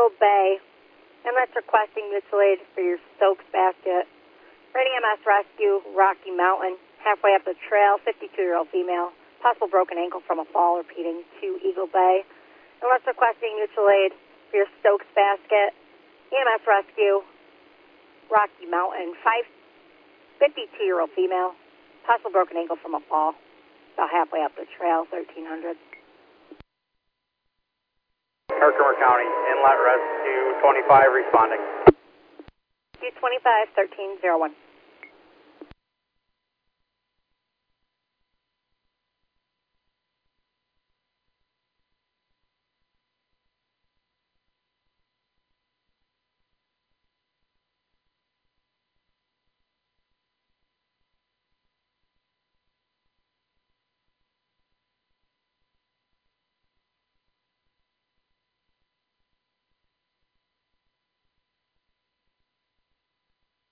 Eagle Bay. MS requesting mutual aid for your Stokes basket. Ready MS rescue, Rocky Mountain. Halfway up the trail, 52-year-old female. Possible broken ankle from a fall, repeating to Eagle Bay. MS requesting mutual aid for your Stokes basket. EMS rescue, Rocky Mountain. 52-year-old female. Possible broken ankle from a fall. About halfway up the trail, 1300. Herkimer County, Inlet Rescue 25 responding. Q25, 1301.